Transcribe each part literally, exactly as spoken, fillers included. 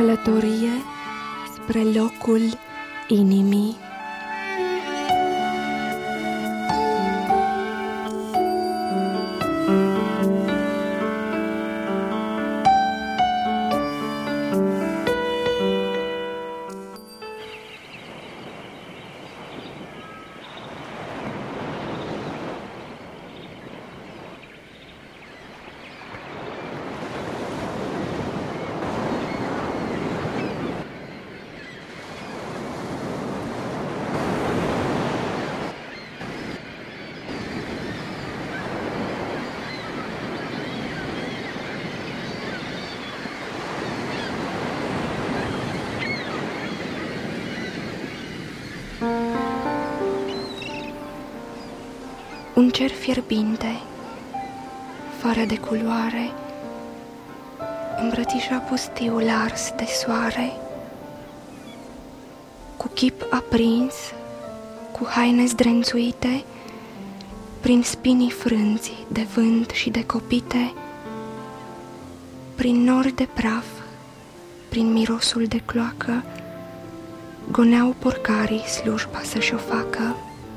călătorie spre locul inimii. Un cer fierbinte, fără de culoare, îmbrățișa pustiul ars de soare. Cu chip aprins, cu haine zdrențuite, prin spinii frânți de vânt și de copite, prin nori de praf, prin mirosul de cloacă, goneau porcarii slujba să-și o facă.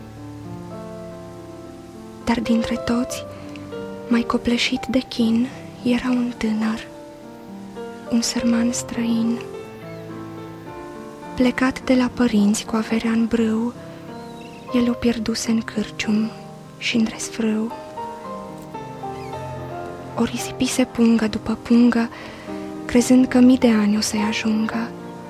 Dar dintre toți, mai copleșit de chin, era un tânăr, un sărman străin. Plecat de la părinți cu averea în brâu, el o pierduse în cârcium și în resfrâu. O risipise pungă după pungă, crezând că mii de ani o să-i ajungă.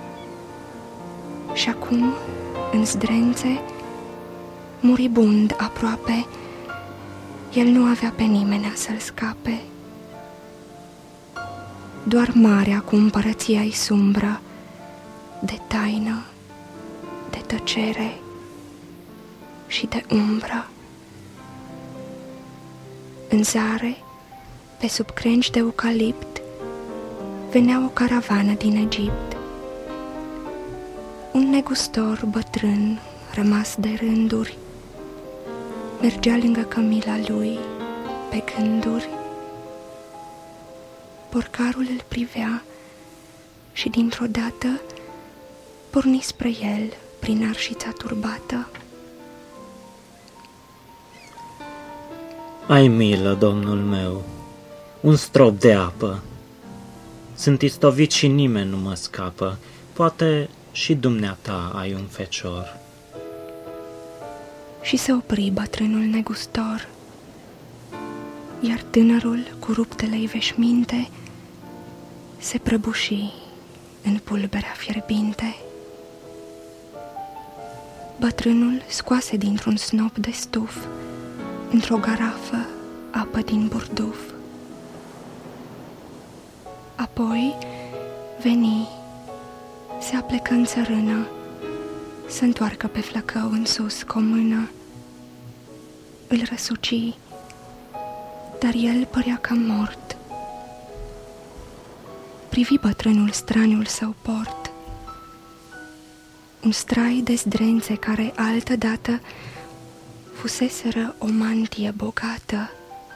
Și acum, în zdrențe, muribund aproape, el nu avea pe nimeni să-l scape. Doar marea cu împărăția-i sumbră, de taină, de tăcere și de umbră. În zare, pe sub crengi de eucalipt, venea o caravană din Egipt. Un negustor bătrân, rămas de rânduri, mergea lângă cămila lui, pe gânduri. Porcarul îl privea și dintr-o dată porni spre el prin arșița turbată. Ai milă, domnul meu, un strop de apă. Sunt istovit și nimeni nu mă scapă, poate și dumneata ai un fecior. Și se opri bătrânul negustor, iar tânărul cu ruptele-i veșminte se prăbuși în pulberea fierbinte. Bătrânul scoase dintr-un snop de stuf, într-o garafă, apă din burduf. Apoi veni, se aplecă în țărână, să întoarcă pe flăcău în sus cu o mână. Îl răsuci, dar el părea cam mort. Privi bătrânul straniul său port, un strai de zdrențe care altădată fuseseră o mantie bogată.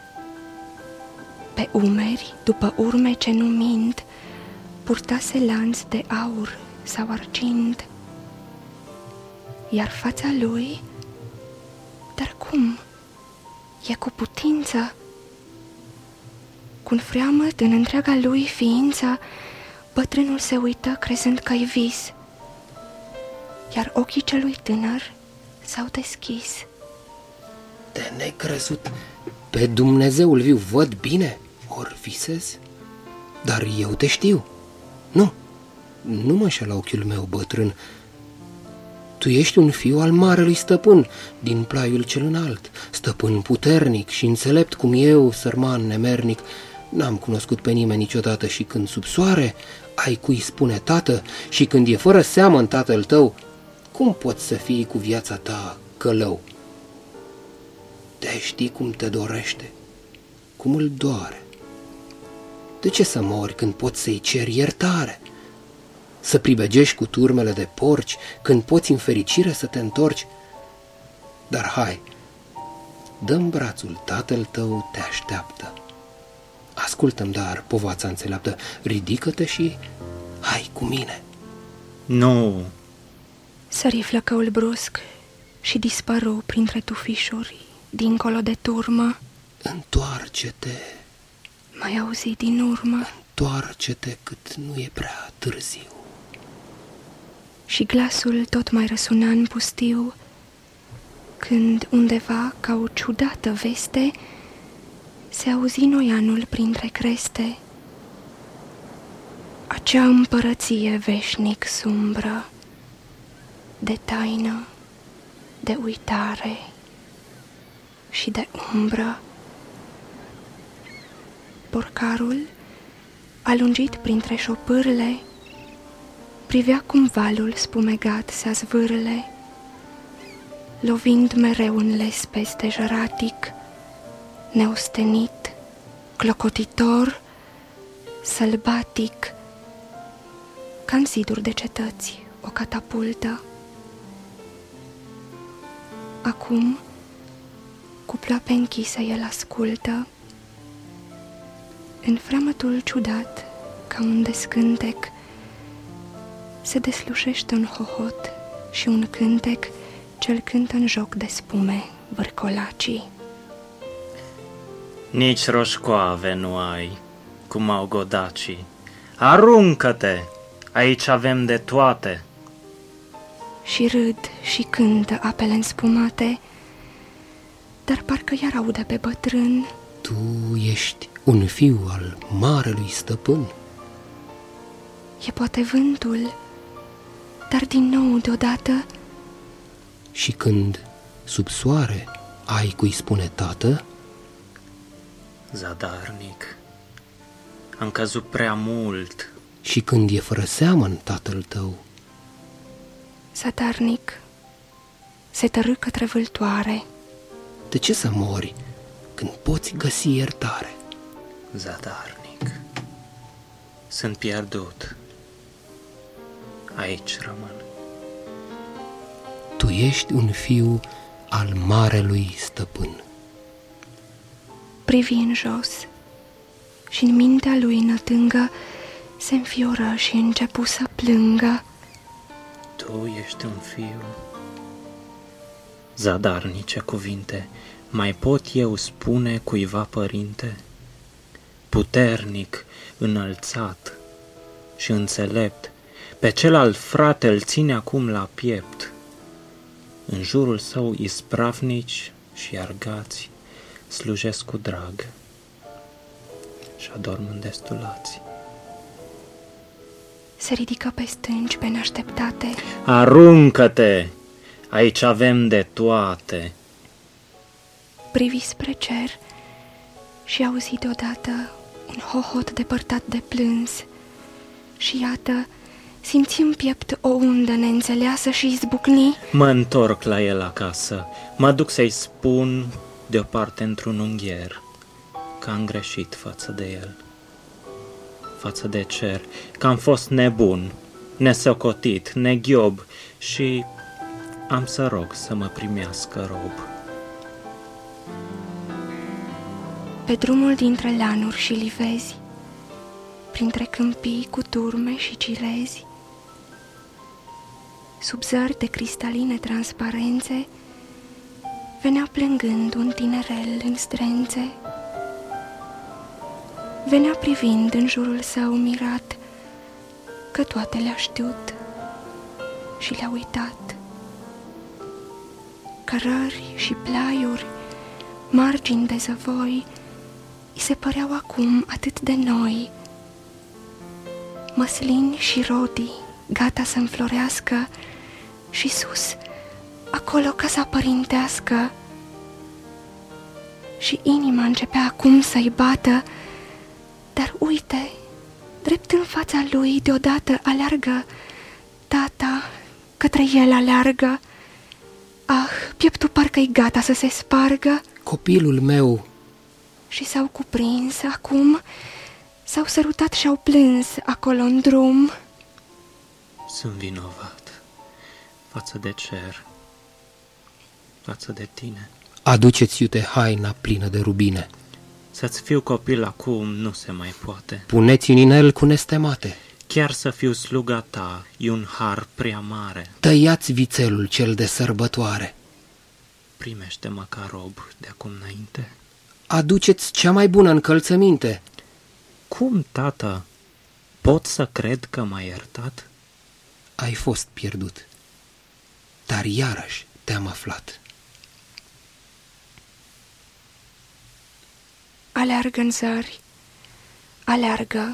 Pe umeri, după urme ce nu mint, purtase lanț de aur sau argint. Iar fața lui, dar cum? E cu putință? Cu-n freamăt în întreaga lui ființă, bătrânul se uită crezând că-i vis, iar ochii celui tânăr s-au deschis. De necrezut, pe Dumnezeul viu văd bine, ori visez? Dar eu te știu. Nu, nu mă înșela ochiul meu, bătrân. Tu ești un fiu al marelui stăpân, din plaiul cel înalt, stăpân puternic și înțelept cum eu, sărman nemernic, n-am cunoscut pe nimeni niciodată. Și când sub soare ai cui spune tată și când e fără seamă în tatăl tău, cum poți să fii cu viața ta călău? Te știi cum te dorește, cum îl doare. De ce să mori când poți să-i ceri iertare? Să pribegești cu turmele de porci când poți în fericire să te întorci? Dar hai, dă-mi brațul, tatăl tău te așteaptă. Ascultă-mi, dar, povața înțeleaptă, ridică-te și Hai cu mine. Nu, Sări flăcăul brusc și dispăru printre tufișuri, dincolo de turmă. Întoarce-te, Mai auzi din urmă întoarce-te cât nu e prea târziu. și glasul tot mai răsuna în pustiu, când undeva, ca o ciudată veste, se auzi noianul printre creste. Acea împărăție veșnic sumbră, de taină, de uitare și de umbră. Porcarul, alungit printre șopârle, privea cum valul spumegat se zvârle, lovind mereu în lespezi de jăratic, neostenit, clocotitor, sălbatic, ca-n ziduri de cetăți o catapultă. Acum, cu ploape închise, el ascultă, în freamătul ciudat, ca un descântec, se deslușește un hohot și un cântec ce-l cântă în joc de spume vârcolacii. nici roșcoave nu ai, cum au godacii. Aruncă-te, aici avem de toate. Și râd și cântă apele înspumate, dar parcă iar aude pe bătrân. Tu ești un fiu al marelui stăpân. E poate vântul, dar din nou deodată Și când sub soare ai cui spune tată, Zadarnic, am căzut prea mult. și când e fără seamăn tatăl tău, zadarnic se tărâ către vâltoare. de ce să mori când poți găsi iertare? Zadarnic, sunt pierdut. Aici rămân. Tu ești un fiu al marelui stăpân. Privi în jos și în mintea lui nătângă se înfioră și începu să plângă. Tu ești un fiu. Zadarnice cuvinte, mai pot eu spune cuiva părinte? Puternic, înălțat și înțelept, pe celălalt frate îl ține acum la piept. În jurul său ispravnici și argați slujesc cu drag și adorm îndestulați. Se ridică pe stânci pe neașteptate. Aruncă-te! Aici avem de toate. Privi spre cer și auzi deodată un hohot depărtat de plâns. Și iată, simți în piept o undă neînțeleasă și izbucni. Mă întorc la el acasă, mă duc să-i spun deoparte într-un ungher că am greșit față de el, față de cer, că am fost nebun, nesocotit, neghiob și am să rog să mă primească rob. Pe drumul dintre lanuri și livezi, printre câmpii cu turme și cirezi, sub zări de cristaline transparențe, venea plângând un tinerel în zdrențe. Venea privind în jurul său mirat, că toate le-a știut și le-a uitat. Cărări și plaiuri, margini de zăvoi, îi se păreau acum atât de noi. Măslini și rodii, gata să înflorească, și sus, acolo casa părintească. Și inima începea acum să-i bată, dar uite, drept în fața lui deodată aleargă tata, către el aleargă. Ah, pieptul parcă-i gata să se spargă. Copilul meu, Și s-au cuprins acum, s-au sărutat și-au plâns acolo în drum. Sunt vinovat față de cer, față de tine. aduceți iute haina plină de rubine. Să-ți fiu copil acum nu se mai poate. Puneți în inel cu nestemate. chiar să fiu sluga ta, e un har prea mare. Tăiați vițelul cel de sărbătoare. Primește-mă ca rob de acum înainte. Aduceți cea mai bună încălțăminte. Cum, tată, pot să cred că m-ai iertat? Ai fost pierdut, dar iarăși te-am aflat. Aleargă în zări, aleargă.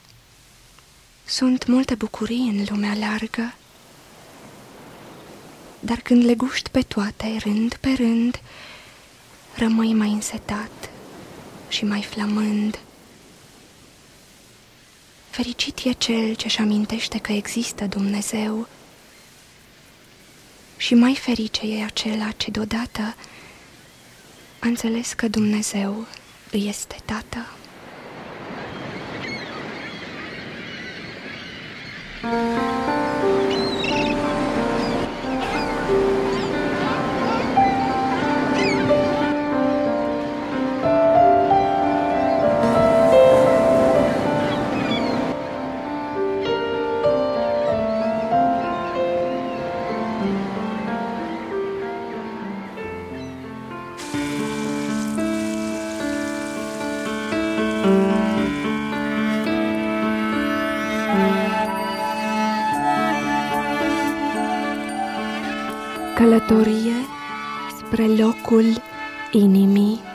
Sunt multe bucurii în lumea largă, dar când le guști pe toate, rând pe rând, rămâi mai însetat și mai flamând. Fericit e cel ce-și amintește că există Dumnezeu și mai ferice e acela ce deodată a înțeles că Dumnezeu îi este Tată. Călătorie spre locul inimii